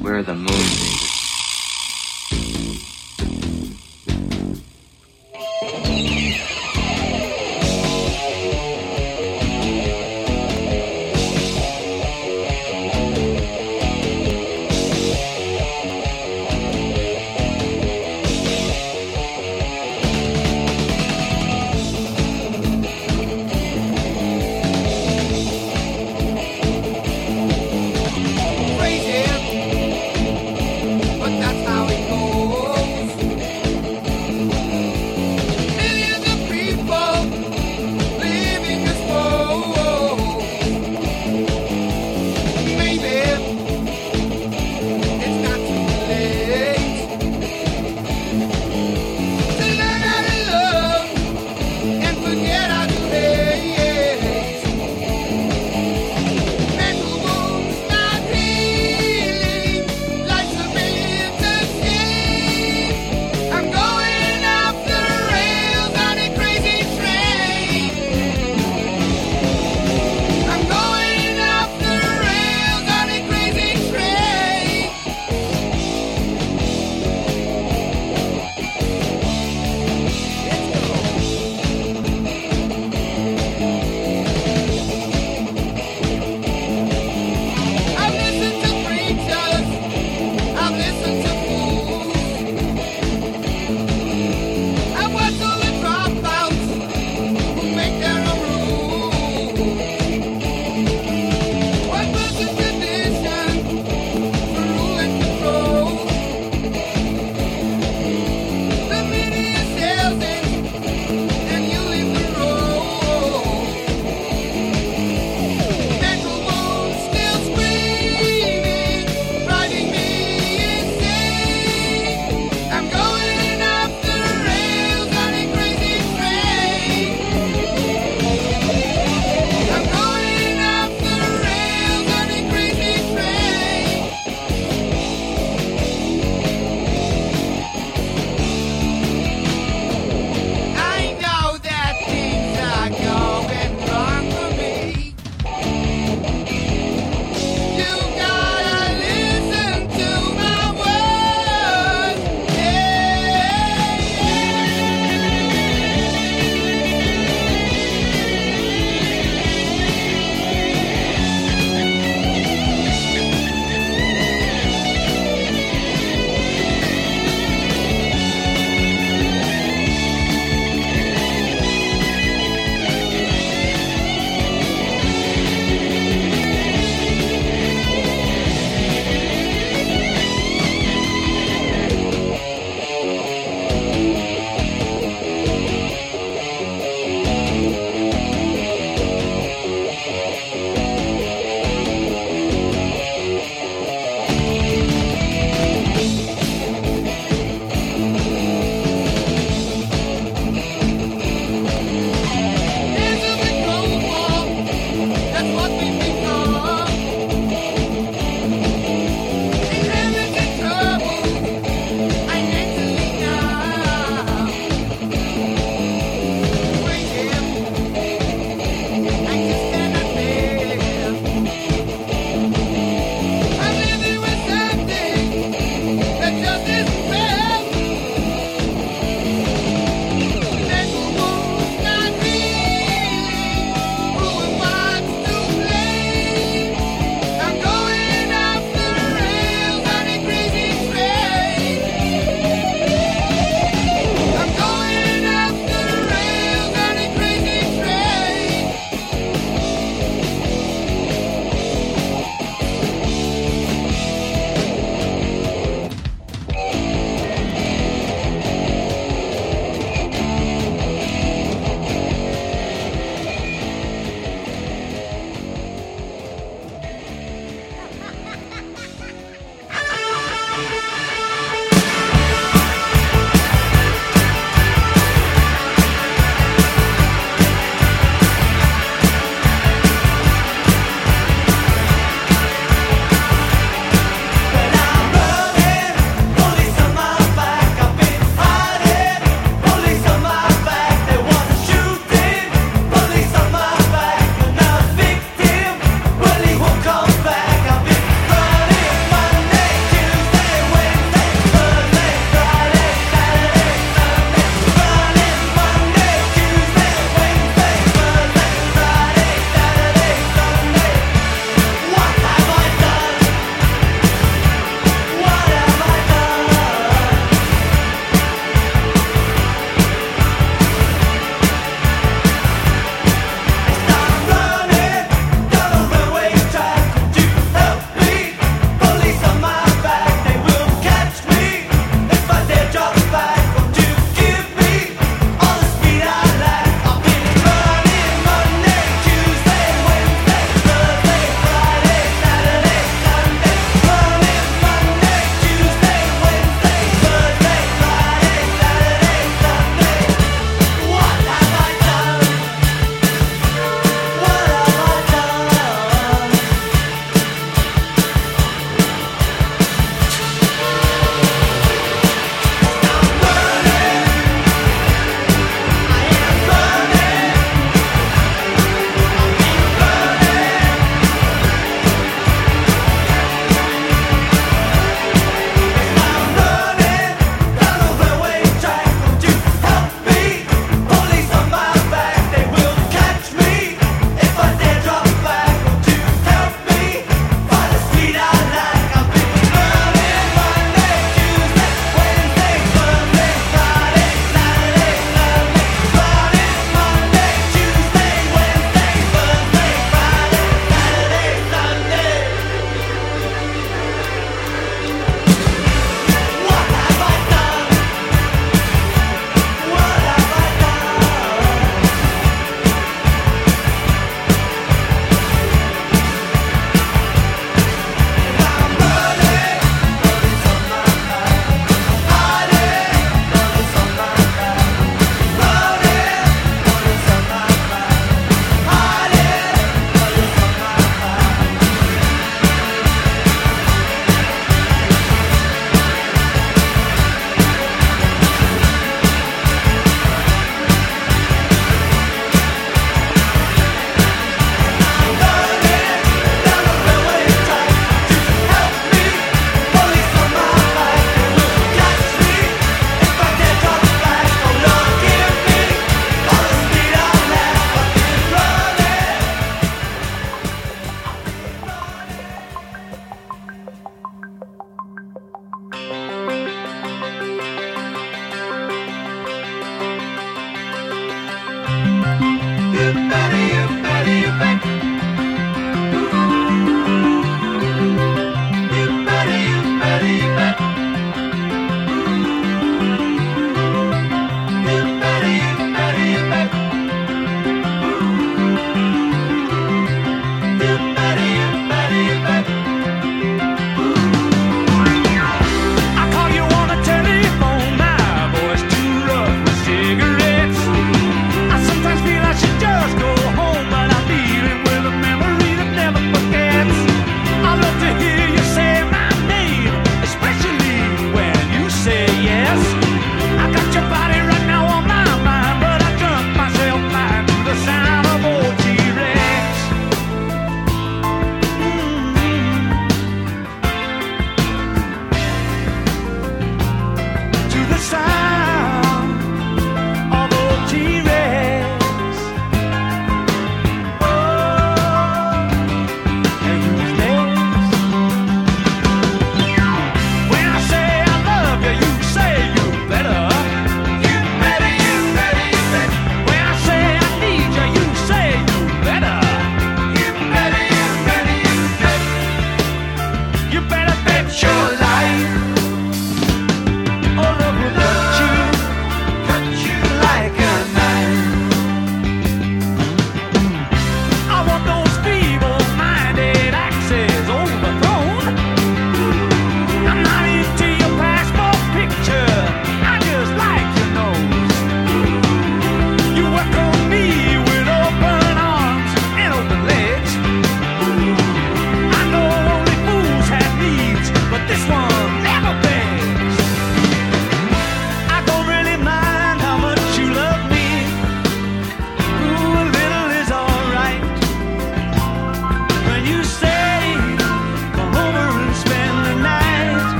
where the moon is.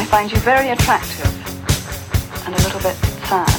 find you very attractive and a little bit sad.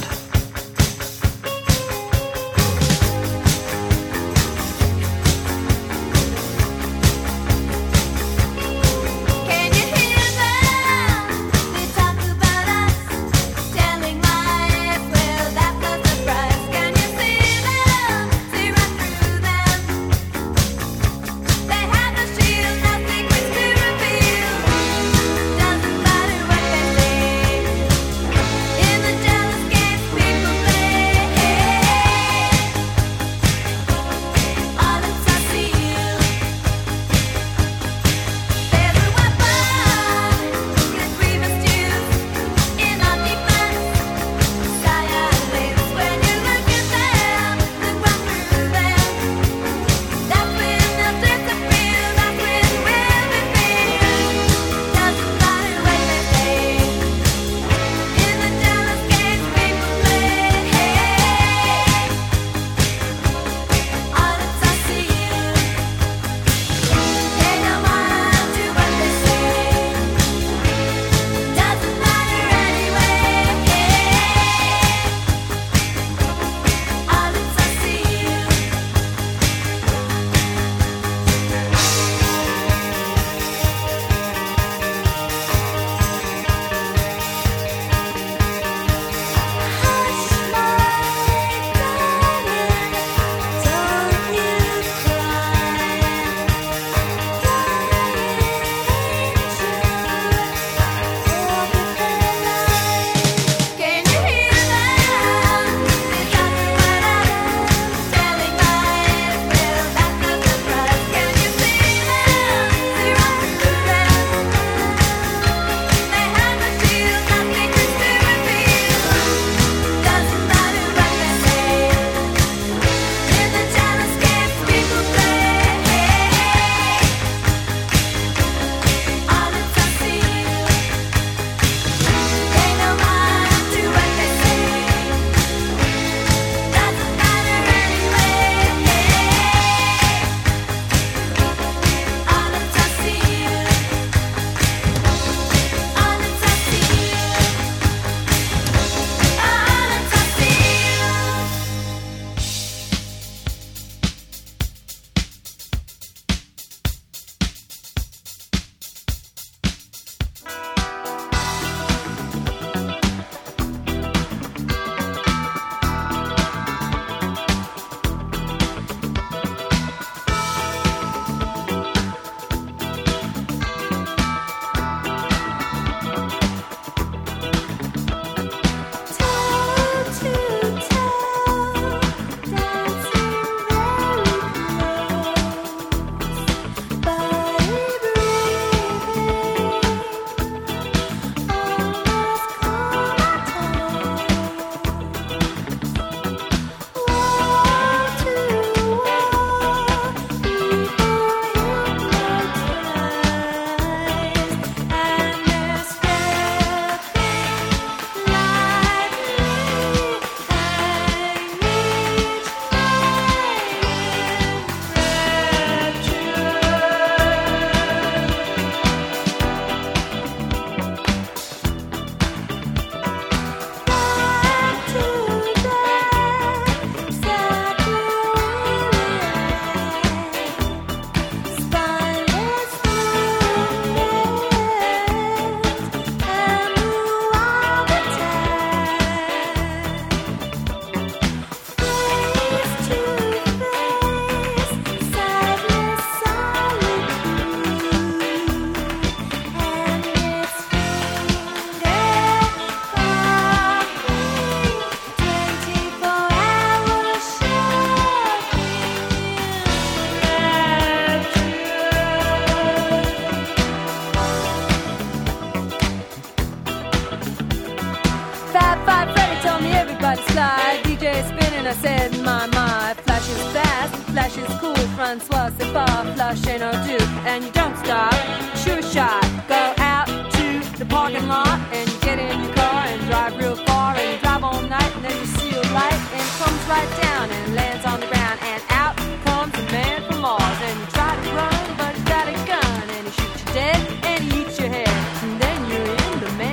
I said, my, flash is fast, flash is cool, Francois, c'est pas, flash ain't no do, and you don't stop, shoot a shot, go out to the parking lot, and you get in your car and drive real far, and you drive all night, and then you see a light, and it comes right down, and lands on the ground, and out comes a man from Mars, and you try to run, but you got a gun, and he shoots you dead, and he eats your head, and then you're in the man.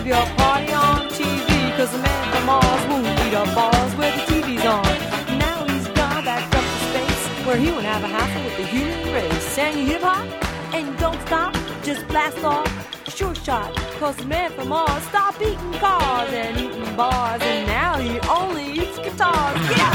your party on TV, 'cause the man from Mars won't eat up bars where the TV's on. Now he's gone back up to space, where he won't have a hassle with the human race. And you hip hop, and you don't stop, just blast off, sure shot. 'Cause the man from Mars stopped eating cars and eating bars, and now he only eats guitars. Yeah!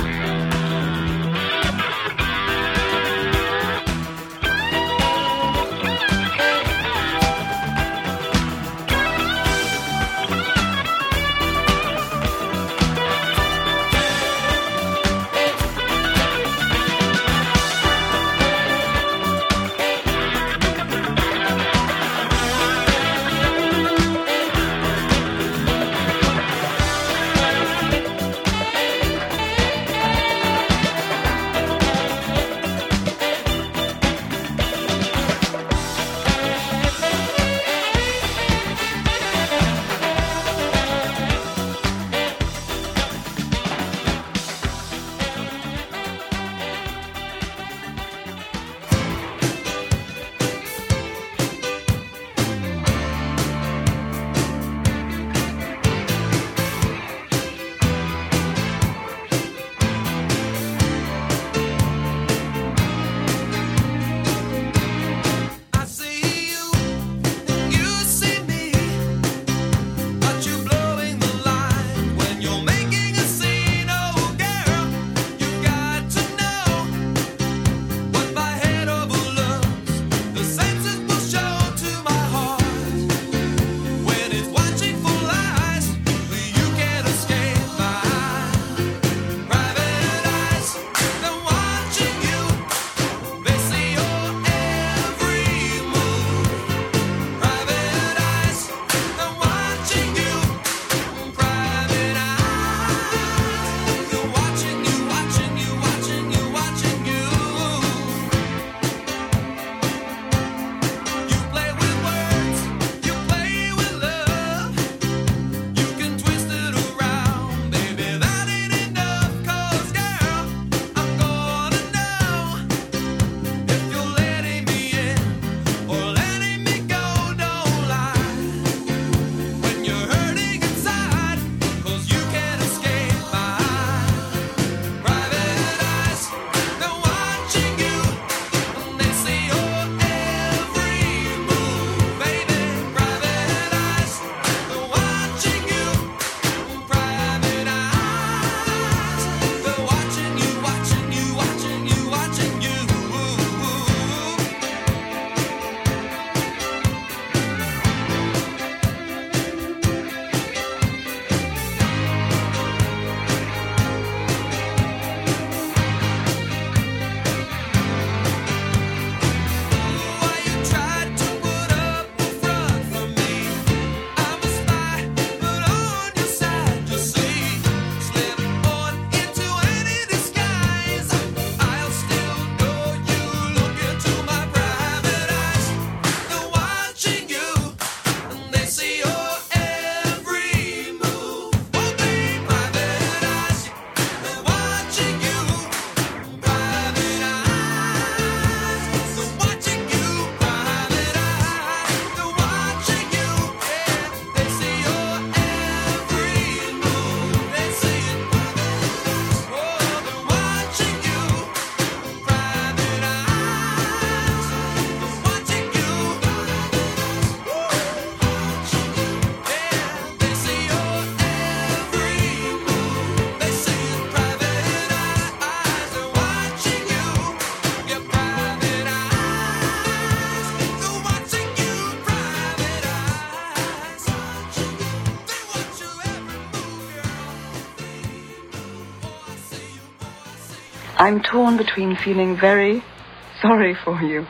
I'm torn between feeling very sorry for you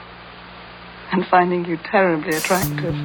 and finding you terribly attractive.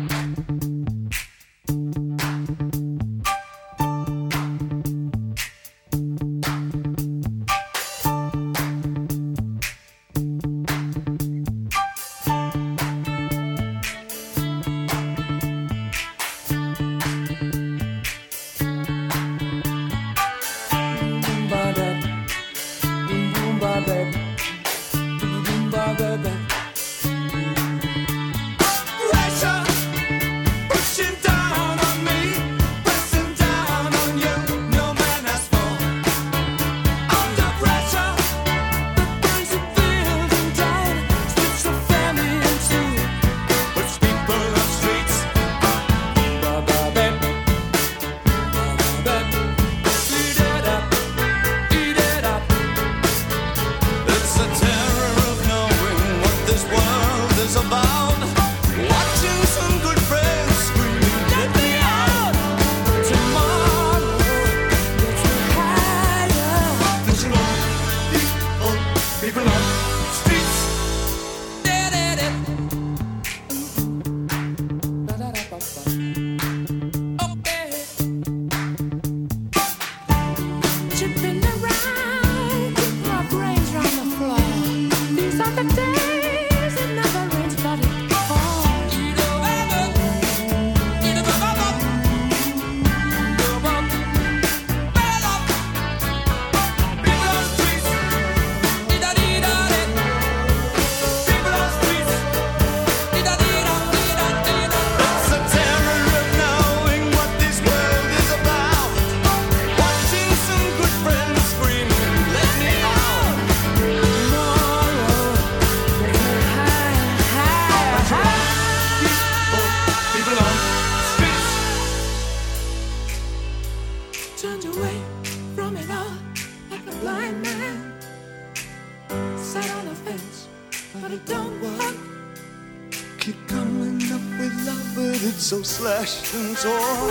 turned away from it all like a blind man. Sat on the fence, but it don't work. Keep coming up with love, but it's so slashed and torn.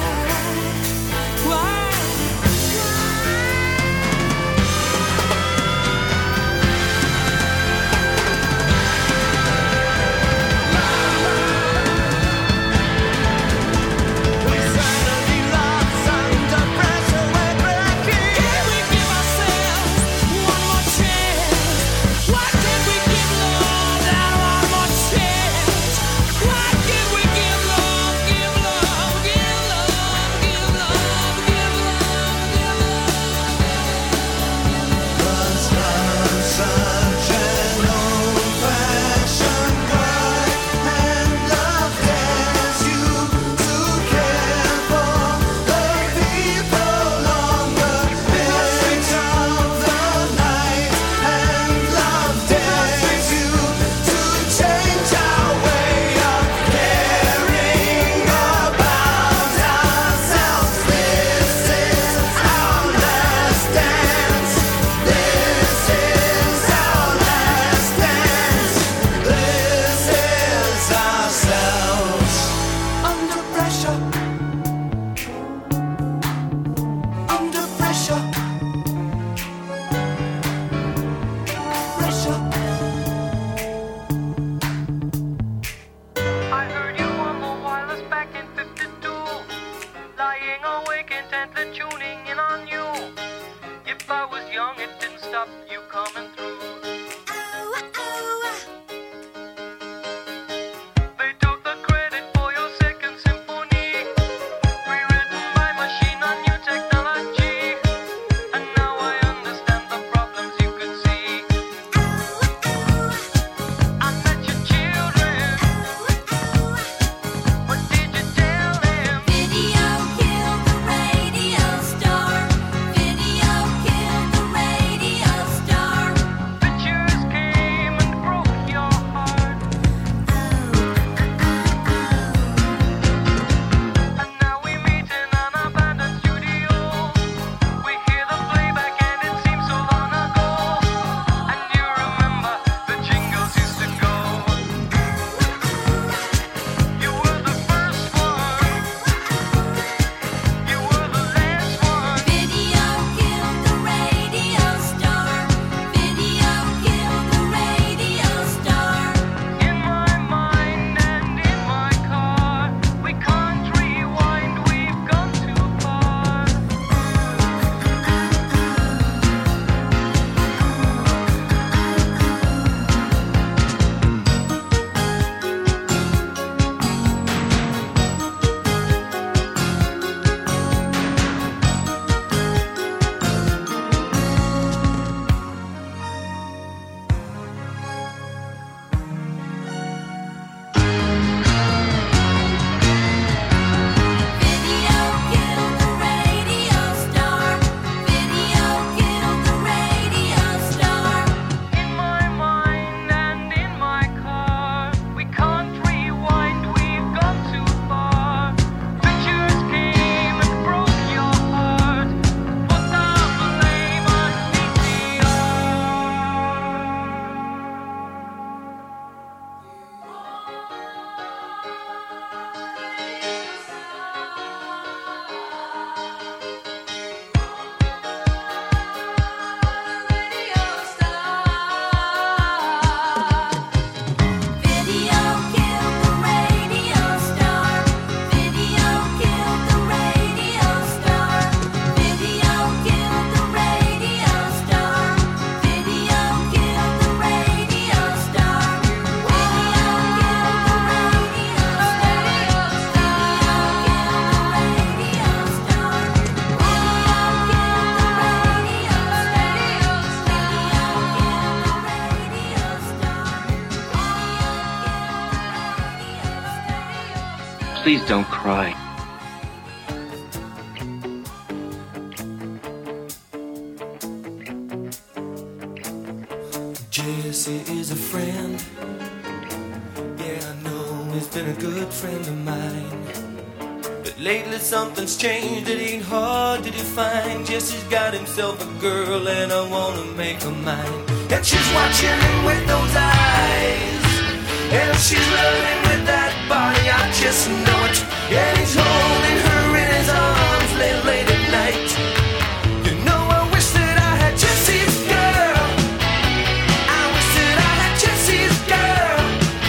Why? Please don't cry. Jesse is a friend. Yeah, I know he's been a good friend of mine. But Lately something's changed, it ain't hard to define. Jesse's got himself a girl and I wanna make her mine. And she's watching him with those eyes, and she's loving with that body, I just know it. And he's holding her in his arms late at night. You know I wish that I had Jesse's girl. I wish that I had Jesse's girl.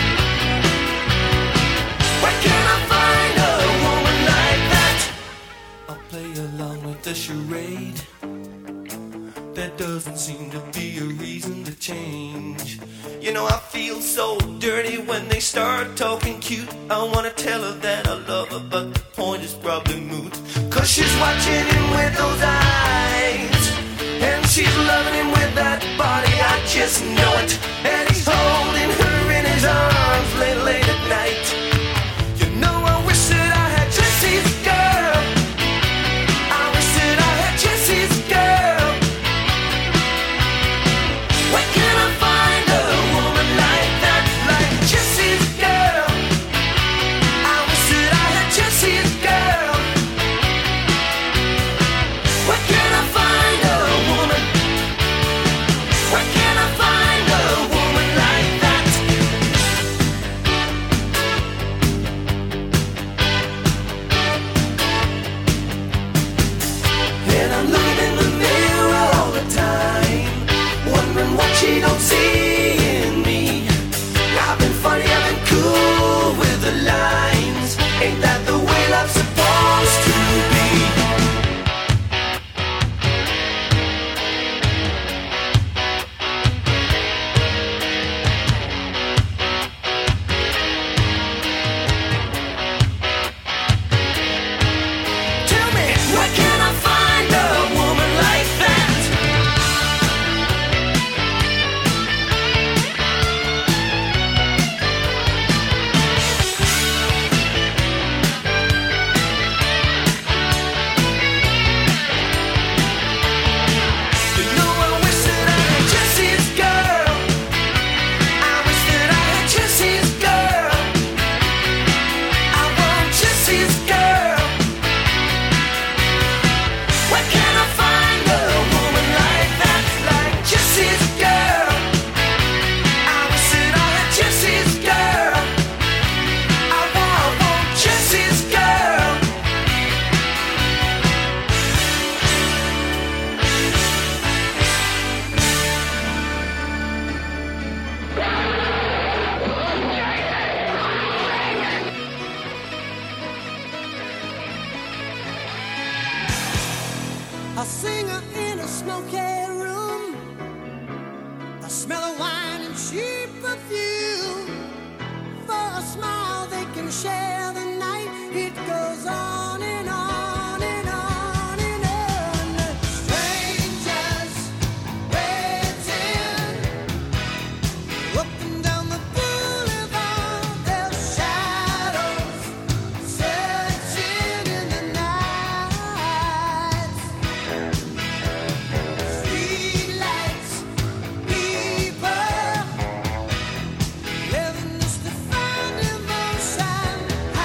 Where can I find a woman like that? I'll play along with the charade. There doesn't seem to be a reason to change. You know I feel so dirty when they start talking cute. I wanna tell her that I love her, but the point is probably moot. 'Cause she's watching him with those eyes, and she's loving him with that body, I just know it. And he's holding her in his arms late at night. You know I wish that I had Jesse's girl. I wish that I had Jesse's girl. Where can I find a woman like that, like Jesse's girl? I wish that I had Jesse's girl. Where can I find a woman? Where can I find a woman like that? And I'm looking in the mirror all the time, wondering what she don't see in me. I've been funny, I've been cool with the lines. Ain't that the way love's supposed to be? Tell me, where can I find a woman like that? You know I wish that I had Jesse's girl. I wish that I had Jesse's girl. I want Jesse's girl. Where can I find a woman like that, like Jesse's girl? I wish that I had Jesse's girl. I want Jesse's girl. A singer in a smoky room, the smell of wine and cheap perfume. For a smile they can share the night. It goes on and on and on and on. Strangers waiting up and down the boulevard, their shadows searching in the night. Streetlights, people living just to find emotion.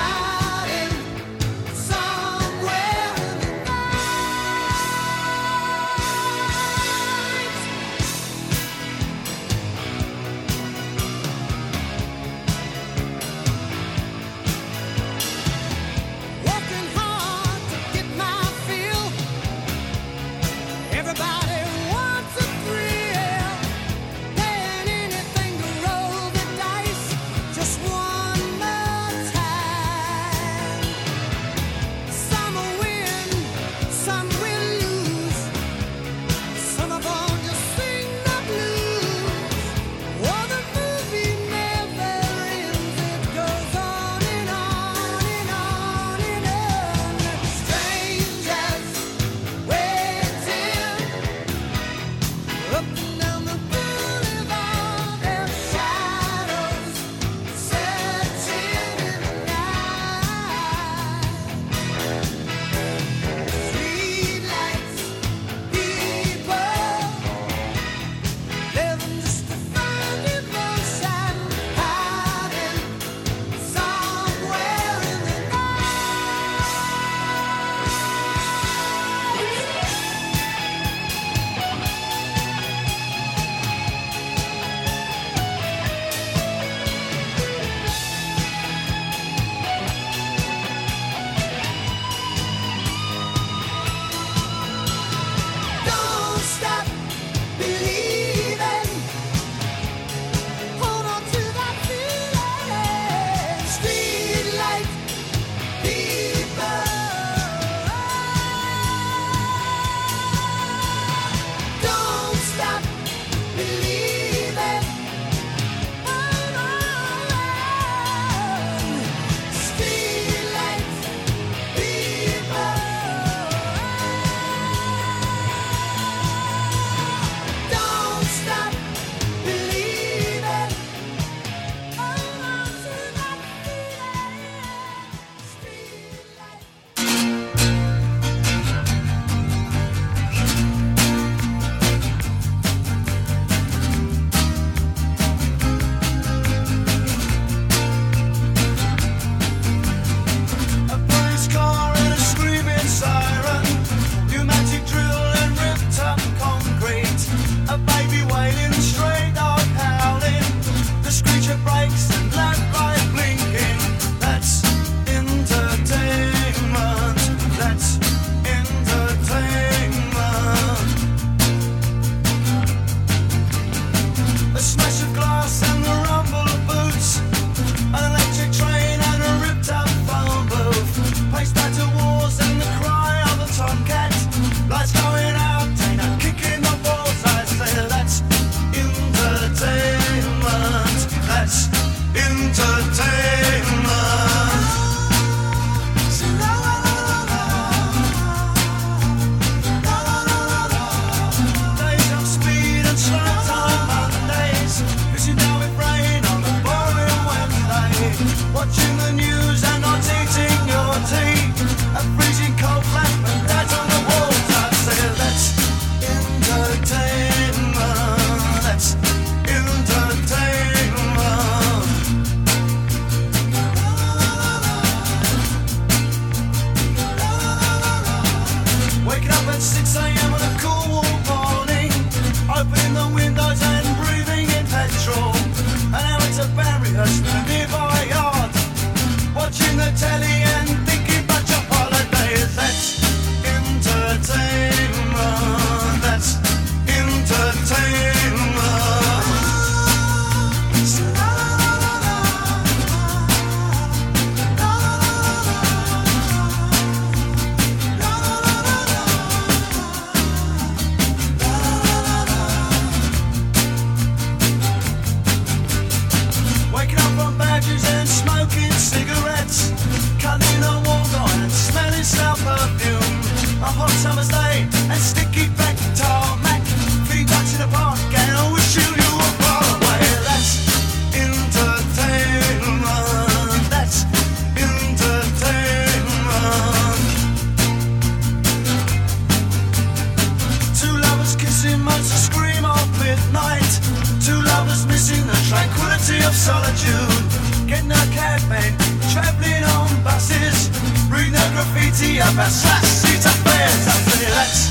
of solitude. Getting a cab and travelling on buses. Reading the graffiti up at Seat affairs. I say that's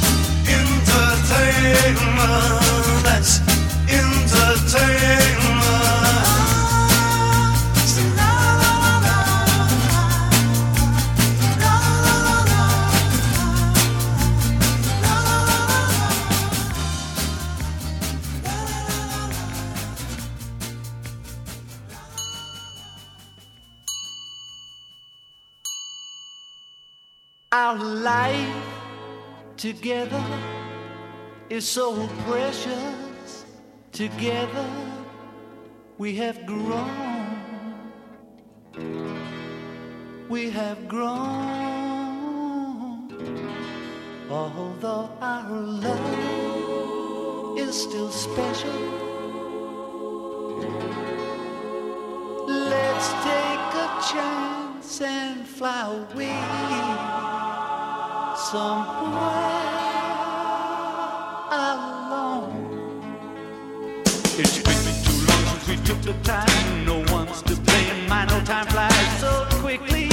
entertainment. That's entertainment. Our life together is so precious. Together we have grown. We have grown. Although our love is still special, let's take a chance and fly away somewhere alone. It's been too long since we took the time. No one's to blame. I know time flies so quickly.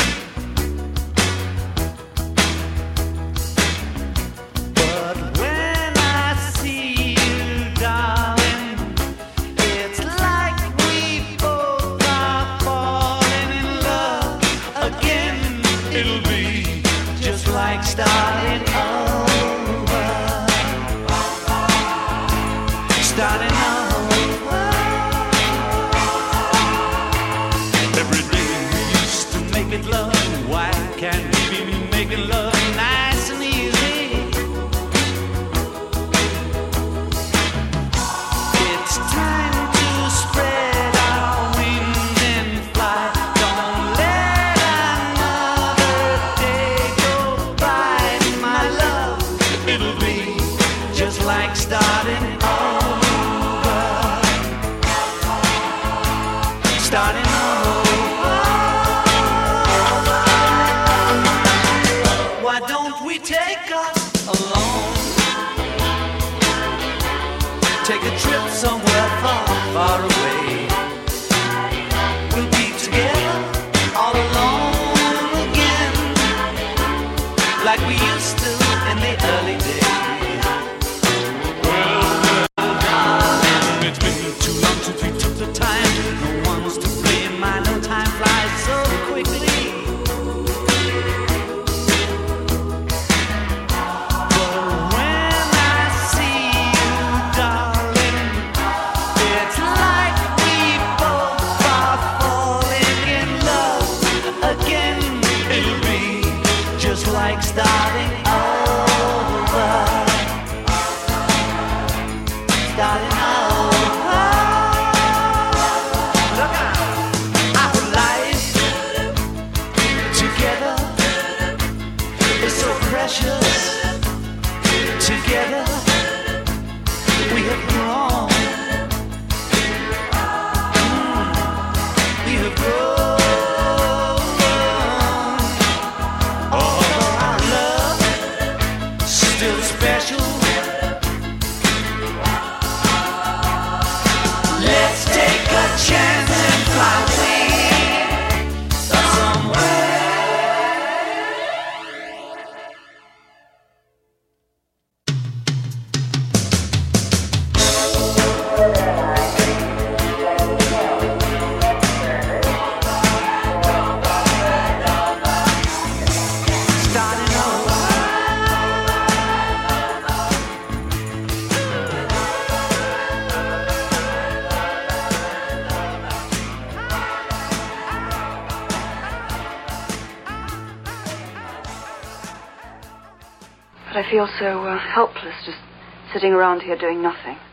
But when I see you, darling, it's like we both are falling in love again. It'll be just like starting over. Starting over. Every day we used to make it love. Why can't we be making love nice and easy? It's time to spread our wings and fly. Don't let another day go by, my love. It'll be just like starting over. Starting over. Why don't we take us alone? Take a trip somewhere far, far away. We'll be together all alone again, like we used to in the early days. Well, darling, it's been too long since we took the time. No one's to blame. I know time flies so quickly. But when I see you, darling, it's like we both are falling in love again. It'll be just like starting over. Starting over. Look out. Our life together is so precious. Together we have grown. We have grown. Although our love still special, let's take a chance and fly away somewhere. Starting over. But I feel so helpless just sitting around here doing nothing.